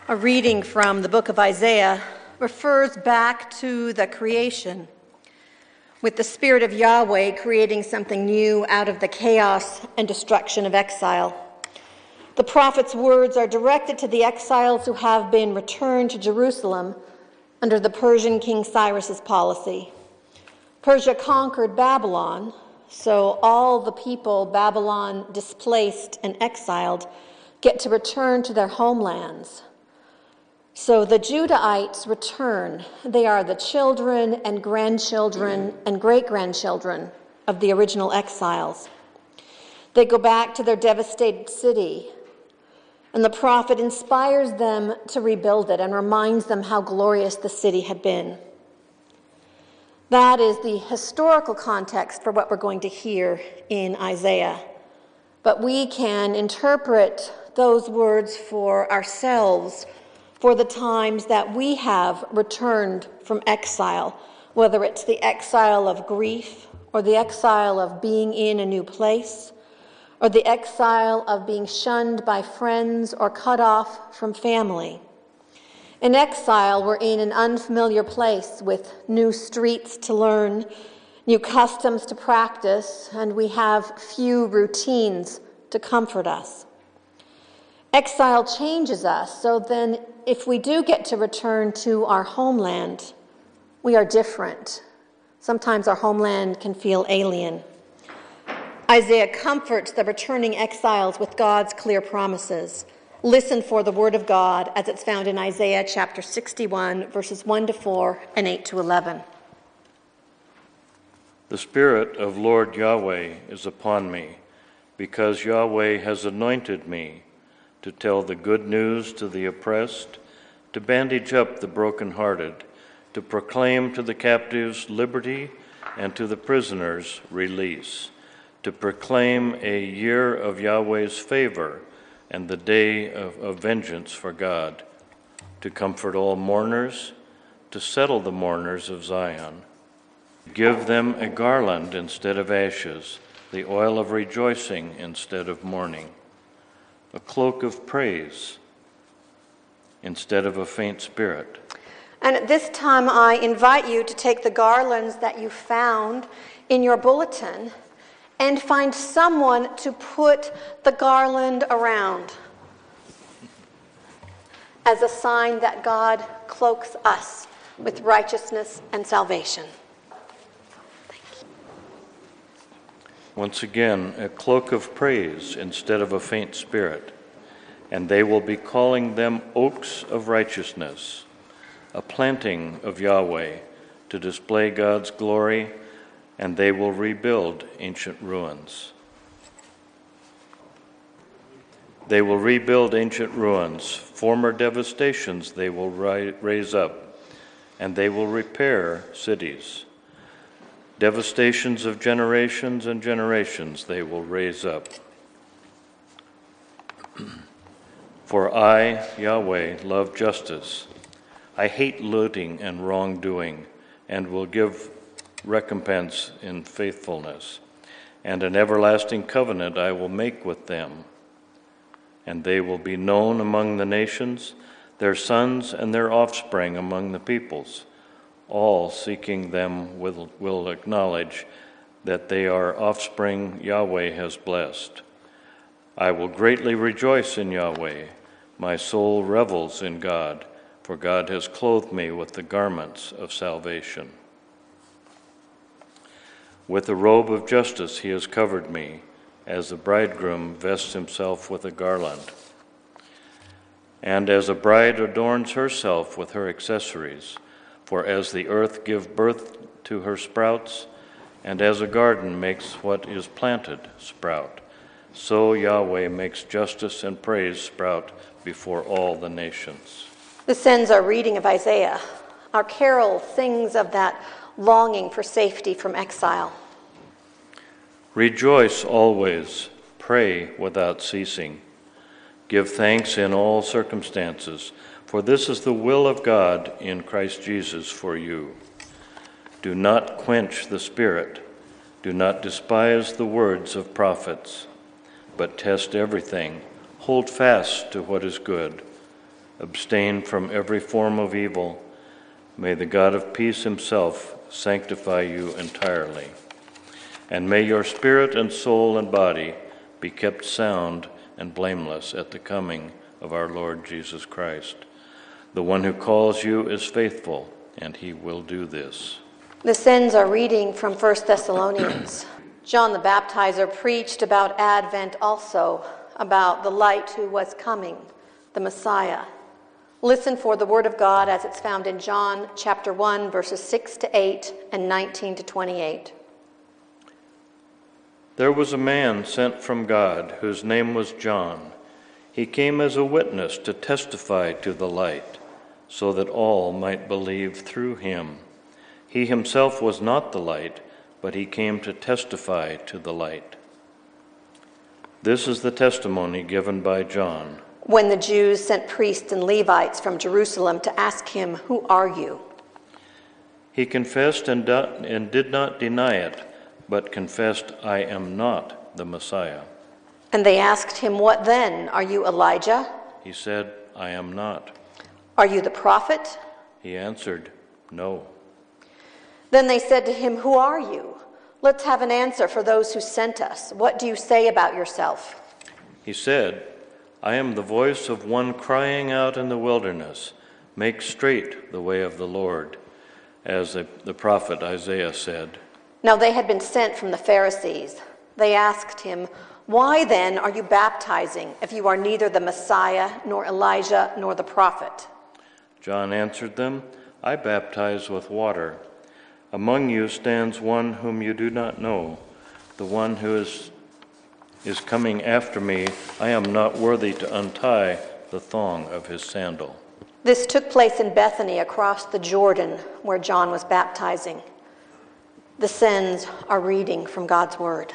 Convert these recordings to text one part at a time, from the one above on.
A reading from the book of Isaiah refers back to the creation, with the Spirit of Yahweh creating something new out of the chaos and destruction of exile. The prophet's words are directed to the exiles who have been returned to Jerusalem under the Persian King Cyrus's policy. Persia conquered Babylon, so all the people Babylon displaced and exiled get to return to their homelands. So the Judahites return. They are the children and grandchildren and great-grandchildren of the original exiles. They go back to their devastated city, and the prophet inspires them to rebuild it and reminds them how glorious the city had been. That is the historical context for what we're going to hear in Isaiah. But we can interpret those words for ourselves for the times that we have returned from exile, whether it's the exile of grief or the exile of being in a new place, or the exile of being shunned by friends or cut off from family. In exile, we're in an unfamiliar place with new streets to learn, new customs to practice, and we have few routines to comfort us. Exile changes us, so then if we do get to return to our homeland, we are different. Sometimes our homeland can feel alien. Isaiah comforts the returning exiles with God's clear promises. Listen for the word of God as it's found in Isaiah chapter 61, verses 1-4 and 8-11. The Spirit of Lord Yahweh is upon me, because Yahweh has anointed me to tell the good news to the oppressed, to bandage up the brokenhearted, to proclaim to the captives liberty and to the prisoners release, to proclaim a year of Yahweh's favor and the day of vengeance for God, to comfort all mourners, to settle the mourners of Zion, give them a garland instead of ashes, the oil of rejoicing instead of mourning, a cloak of praise instead of a faint spirit. And at this time, I invite you to take the garlands that you found in your bulletin and find someone to put the garland around as a sign that God cloaks us with righteousness and salvation. Once again, a cloak of praise instead of a faint spirit, and they will be calling them oaks of righteousness, a planting of Yahweh to display God's glory, and they will rebuild ancient ruins. They will rebuild ancient ruins. Former devastations they will raise up, and they will repair cities. Devastations of generations and generations they will raise up. For I, Yahweh, love justice. I hate looting and wrongdoing, and will give recompense in faithfulness. And an everlasting covenant I will make with them. And they will be known among the nations, their sons and their offspring among the peoples. All seeking them will acknowledge that they are offspring Yahweh has blessed. I will greatly rejoice in Yahweh. My soul revels in God, for God has clothed me with the garments of salvation. With a robe of justice he has covered me, as the bridegroom vests himself with a garland. And as a bride adorns herself with her accessories, for as the earth gives birth to her sprouts, and as a garden makes what is planted sprout, so Yahweh makes justice and praise sprout before all the nations. This ends our reading of Isaiah. Our carol sings of that longing for safety from exile. Rejoice always, pray without ceasing. Give thanks in all circumstances, for this is the will of God in Christ Jesus for you. Do not quench the Spirit. Do not despise the words of prophets, but test everything. Hold fast to what is good. Abstain from every form of evil. May the God of peace himself sanctify you entirely. And may your spirit and soul and body be kept sound and blameless at the coming of our Lord Jesus Christ. The one who calls you is faithful, and he will do this. The sins are reading from 1 Thessalonians. John the Baptizer preached about Advent also, about the light who was coming, the Messiah. Listen for the word of God as it's found in John chapter 1, verses 6 to 8 and 19 to 28. There was a man sent from God whose name was John. He came as a witness to testify to the light, so that all might believe through him. He himself was not the light, but he came to testify to the light. This is the testimony given by John. When the Jews sent priests and Levites from Jerusalem to ask him, "Who are you?" He confessed and did not deny it, but confessed, "I am not the Messiah." And they asked him, "What then? Are you Elijah?" He said, "I am not." "Are you the prophet?" He answered, "No." Then they said to him, "Who are you? Let's have an answer for those who sent us. What do you say about yourself?" He said, "I am the voice of one crying out in the wilderness, 'Make straight the way of the Lord,' as the prophet Isaiah said." Now they had been sent from the Pharisees. They asked him, "Why then are you baptizing if you are neither the Messiah, nor Elijah, nor the prophet?" John answered them, "I baptize with water. Among you stands one whom you do not know, the one who is coming after me. I am not worthy to untie the thong of his sandal." This took place in Bethany across the Jordan where John was baptizing. The sins are reading from God's word.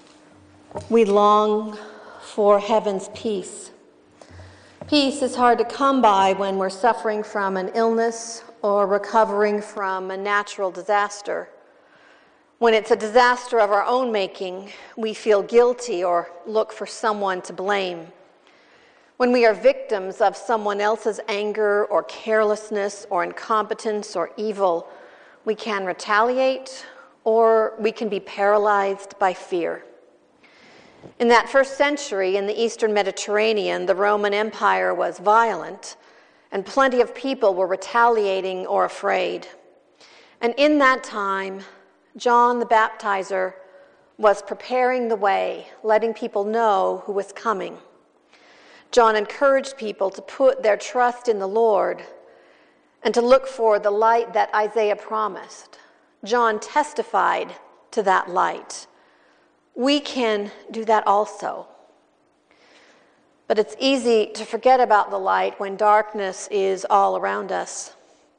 We long for heaven's peace. Peace is hard to come by when we're suffering from an illness or recovering from a natural disaster. When it's a disaster of our own making, we feel guilty or look for someone to blame. When we are victims of someone else's anger or carelessness or incompetence or evil, we can retaliate or we can be paralyzed by fear. In that first century in the Eastern Mediterranean, the Roman Empire was violent, and plenty of people were retaliating or afraid. And in that time, John the Baptizer was preparing the way, letting people know who was coming. John encouraged people to put their trust in the Lord and to look for the light that Isaiah promised. John testified to that light. We can do that also. But it's easy to forget about the light when darkness is all around us.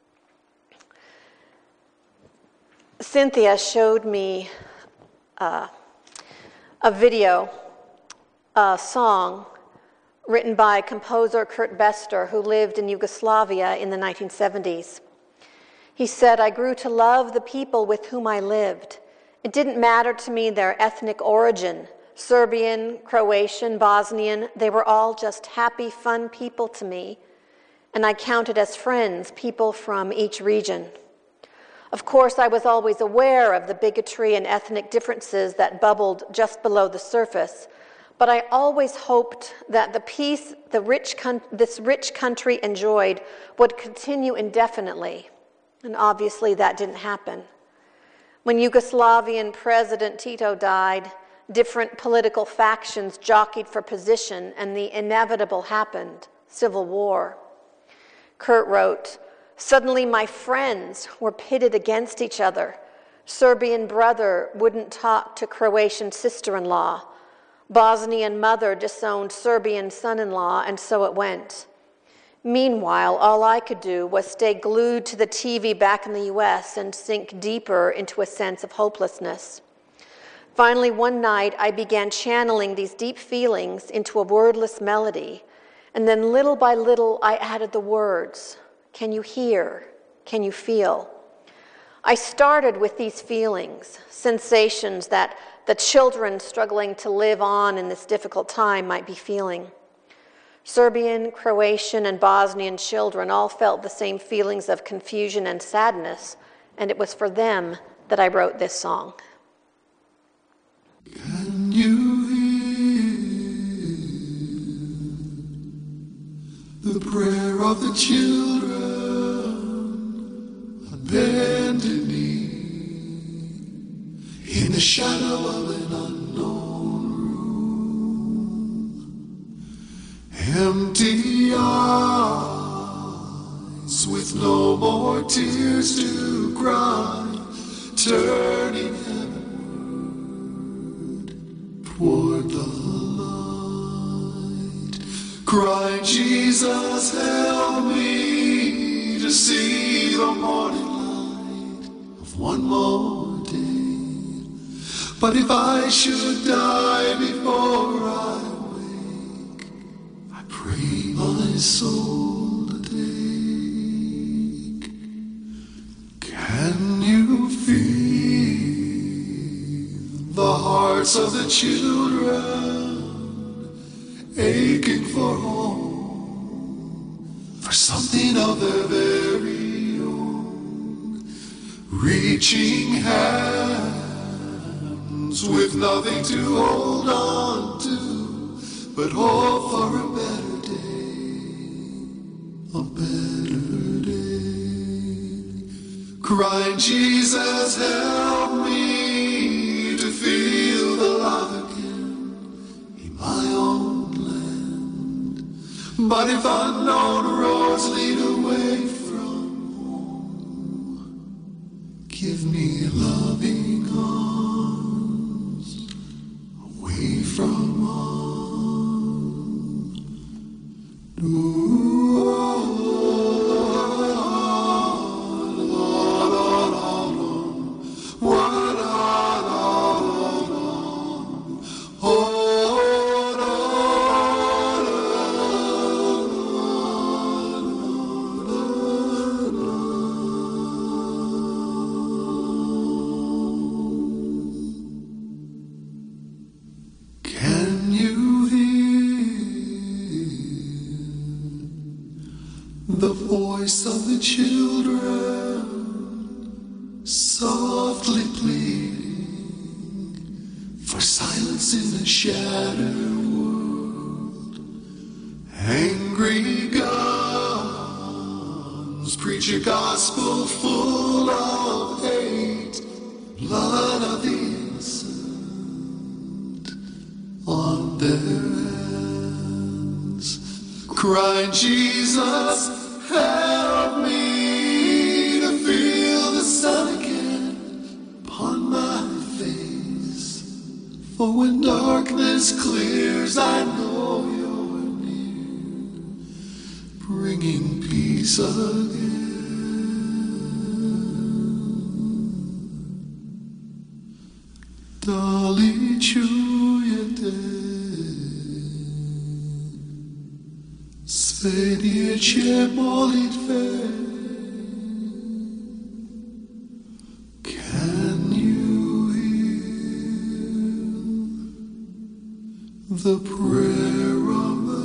Cynthia showed me a video, a song written by composer Kurt Bester, who lived in Yugoslavia in the 1970s. He said, "I grew to love the people with whom I lived. It didn't matter to me their ethnic origin, Serbian, Croatian, Bosnian. They were all just happy, fun people to me, and I counted as friends people from each region. Of course, I was always aware of the bigotry and ethnic differences that bubbled just below the surface, but I always hoped that the peace this rich country enjoyed would continue indefinitely, and obviously that didn't happen. When Yugoslavian President Tito died, different political factions jockeyed for position, and the inevitable happened, civil war." Kurt wrote, "Suddenly my friends were pitted against each other. Serbian brother wouldn't talk to Croatian sister-in-law. Bosnian mother disowned Serbian son-in-law, and so it went. Meanwhile, all I could do was stay glued to the TV back in the US and sink deeper into a sense of hopelessness. Finally, one night, I began channeling these deep feelings into a wordless melody, and then little by little, I added the words. Can you hear? Can you feel? I started with these feelings, sensations that the children struggling to live on in this difficult time might be feeling. Serbian, Croatian, and Bosnian children all felt the same feelings of confusion and sadness, and it was for them that I wrote this song. Can you hear the prayer of the children on bended knee in the shadow of an unknown room? Empty eyes with no more tears to cry, turning toward the light, crying, Jesus, help me to see the morning light of one more day. But if I should die before I wake, I pray my soul to take. Can you feel the hearts of the children aching for home, for something of their very own, reaching hands with nothing to hold on to, but hope for a better day, crying, Jesus, help me feel the love again in my own land. But if unknown roads lead away from home, give me loving arms away from harm. The voice of the children softly pleading for silence in a shattered world. Angry guns preach a gospel full of hate, blood of the innocent on their hands, crying, Jesus, help me to feel the sun again upon my face. For when darkness clears, I know you're near, bringing peace again. Dali čujete, svedjeće molitve. Can you hear the prayer of the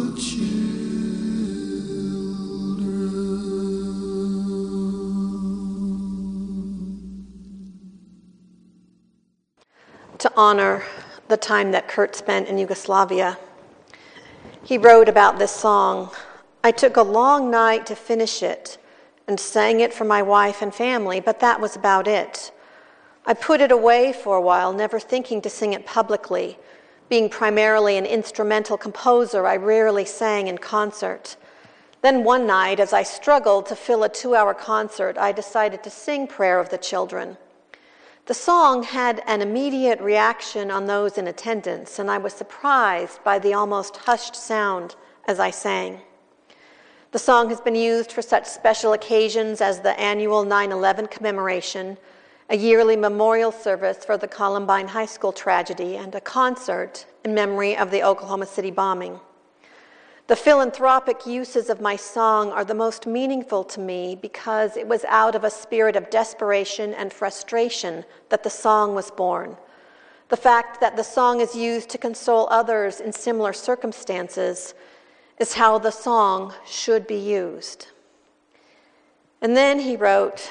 To honor the time that Kurt spent in Yugoslavia, he wrote about this song, I took a long night to finish it and sang it for my wife and family, but that was about it. I put it away for a while, never thinking to sing it publicly. Being primarily an instrumental composer, I rarely sang in concert. Then one night, as I struggled to fill a 2-hour concert, I decided to sing Prayer of the Children. The song had an immediate reaction on those in attendance, and I was surprised by the almost hushed sound as I sang. The song has been used for such special occasions as the annual 9/11 commemoration, a yearly memorial service for the Columbine High School tragedy, and a concert in memory of the Oklahoma City bombing. The philanthropic uses of my song are the most meaningful to me because it was out of a spirit of desperation and frustration that the song was born. The fact that the song is used to console others in similar circumstances is how the song should be used. And then he wrote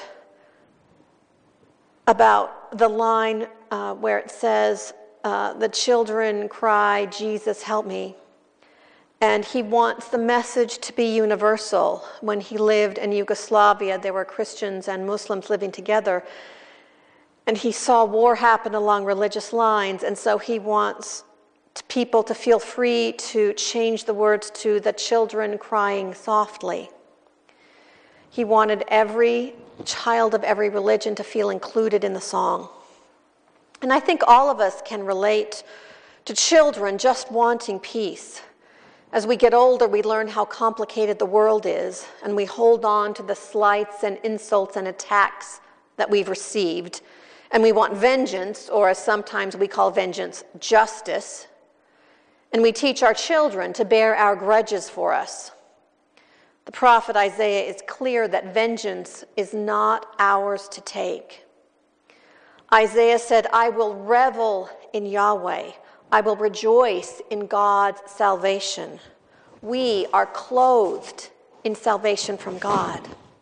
about the line where it says, the children cry, Jesus, help me. And he wants the message to be universal. When he lived in Yugoslavia, there were Christians and Muslims living together. And he saw war happen along religious lines. And so he wants people to feel free to change the words to the children crying softly. He wanted every child of every religion to feel included in the song. And I think all of us can relate to children just wanting peace. As we get older, we learn how complicated the world is, and we hold on to the slights and insults and attacks that we've received. And we want vengeance, or as sometimes we call vengeance, justice. And we teach our children to bear our grudges for us. The prophet Isaiah is clear that vengeance is not ours to take. Isaiah said, I will revel in Yahweh. I will rejoice in God's salvation. We are clothed in salvation from God.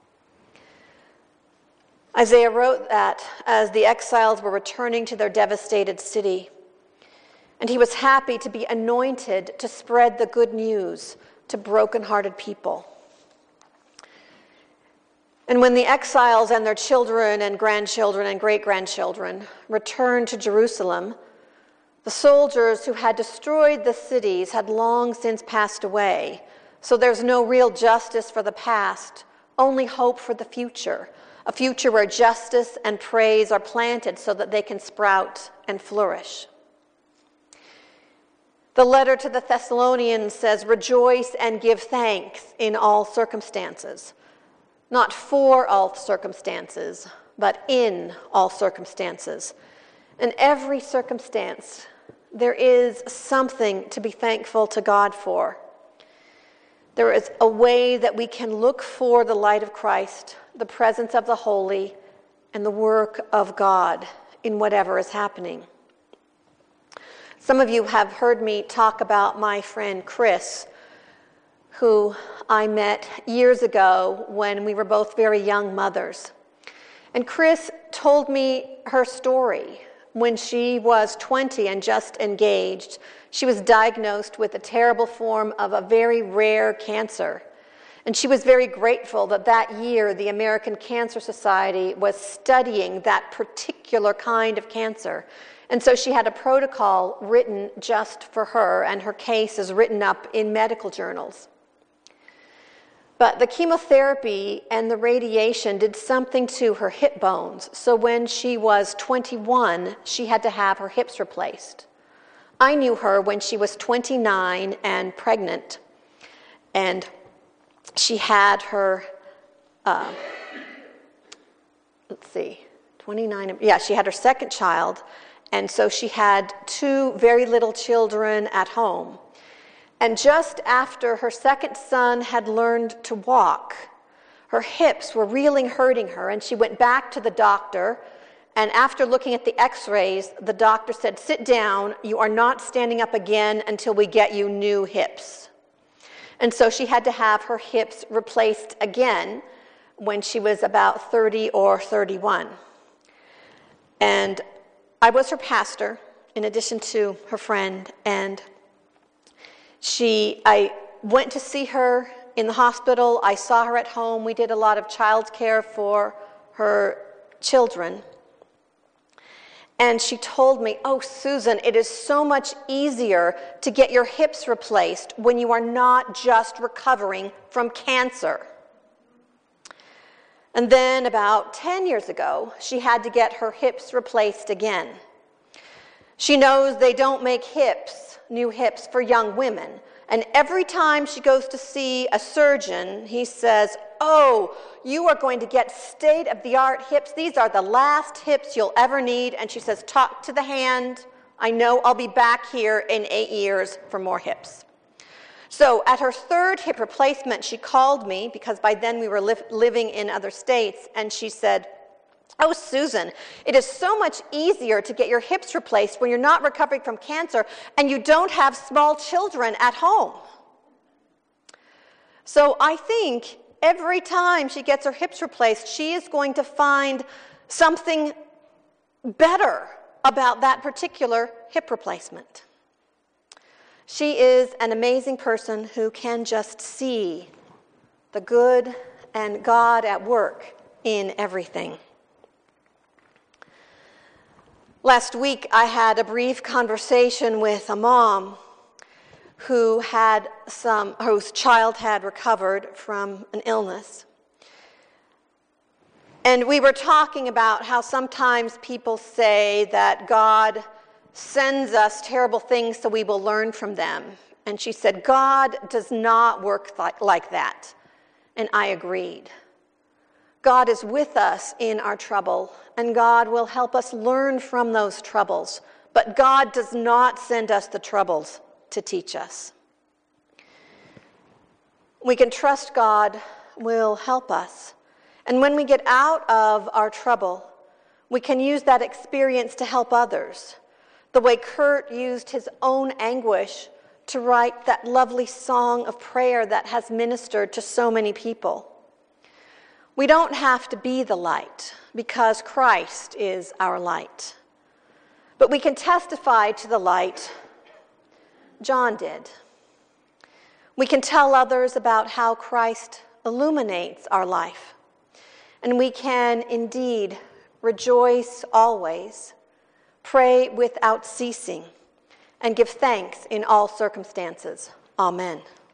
Isaiah wrote that as the exiles were returning to their devastated city, and he was happy to be anointed to spread the good news to brokenhearted people. And when the exiles and their children and grandchildren and great-grandchildren returned to Jerusalem, the soldiers who had destroyed the cities had long since passed away, so there's no real justice for the past, only hope for the future, a future where justice and praise are planted so that they can sprout and flourish. The letter to the Thessalonians says, rejoice and give thanks in all circumstances. Not for all circumstances, but in all circumstances. In every circumstance, there is something to be thankful to God for. There is a way that we can look for the light of Christ, the presence of the holy, and the work of God in whatever is happening. Some of you have heard me talk about my friend Chris, who I met years ago when we were both very young mothers. And Chris told me her story. When she was 20 and just engaged, she was diagnosed with a terrible form of a very rare cancer. And she was very grateful that that year the American Cancer Society was studying that particular kind of cancer. And so she had a protocol written just for her, and her case is written up in medical journals. But the chemotherapy and the radiation did something to her hip bones. So when she was 21, she had to have her hips replaced. I knew her when she was 29 and pregnant. And she had her, 29, she had her second child. And so she had 2 very little children at home. And just after her second son had learned to walk, her hips were really hurting her, and she went back to the doctor. And after looking at the x-rays, the doctor said, sit down, you are not standing up again until we get you new hips. And so she had to have her hips replaced again when she was about 30 or 31. And I was her pastor, in addition to her friend, and I went to see her in the hospital. I saw her at home. We did a lot of child care for her children. And she told me, oh, Susan, it is so much easier to get your hips replaced when you are not just recovering from cancer. And then about 10 years ago, she had to get her hips replaced again. She knows they don't make new hips for young women. And every time she goes to see a surgeon, he says, oh, you are going to get state-of-the-art hips. These are the last hips you'll ever need. And she says, talk to the hand. I know I'll be back here in 8 years for more hips. So at her third hip replacement, she called me, because by then we were living in other states, and she said, oh, Susan, it is so much easier to get your hips replaced when you're not recovering from cancer and you don't have small children at home. So I think every time she gets her hips replaced, she is going to find something better about that particular hip replacement. She is an amazing person who can just see the good and God at work in everything. Last week, I had a brief conversation with a mom whose child had recovered from an illness. And we were talking about how sometimes people say that God sends us terrible things so we will learn from them. And she said, God does not work like that. And I agreed. God is with us in our trouble, and God will help us learn from those troubles. But God does not send us the troubles to teach us. We can trust God will help us. And when we get out of our trouble, we can use that experience to help others. The way Kurt used his own anguish to write that lovely song of prayer that has ministered to so many people. We don't have to be the light because Christ is our light. But we can testify to the light. John did. We can tell others about how Christ illuminates our life. And we can indeed rejoice always, pray without ceasing, and give thanks in all circumstances. Amen.